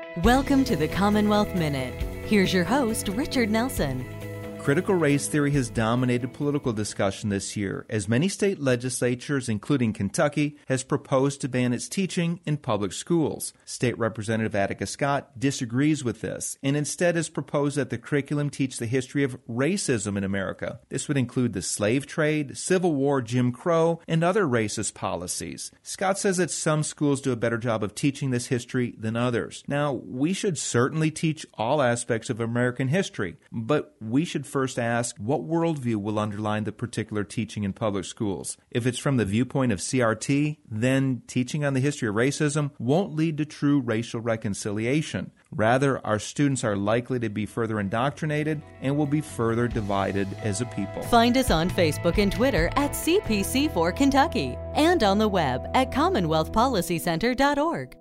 Welcome to the Commonwealth Minute. Here's your host, Richard Nelson. Critical race theory has dominated political discussion this year, as many state legislatures, including Kentucky, has proposed to ban its teaching in public schools. State Representative Atticus Scott disagrees with this, and instead has proposed that the curriculum teach the history of racism in America. This would include the slave trade, Civil War, Jim Crow, and other racist policies. Scott says that some schools do a better job of teaching this history than others. Now, we should certainly teach all aspects of American history, but we should first ask what worldview will underline the particular teaching in public schools. If it's from the viewpoint of CRT, then teaching on the history of racism won't lead to true racial reconciliation. Rather, our students are likely to be further indoctrinated and will be further divided as a people. Find us on Facebook and Twitter at CPC4 Kentucky and on the web at CommonwealthPolicyCenter.org.